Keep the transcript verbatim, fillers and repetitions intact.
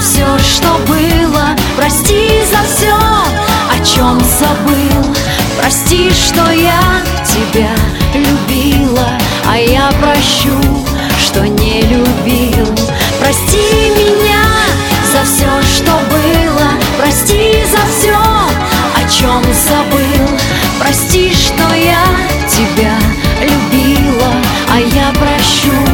все, что было. Прости за все, о чем забыл. Прости, что я тебя любила, а я прощу, что не любил. Прости меня за все, что было. Прости за все, о чем забыл. Прости, что я тебя любила, а я прощу,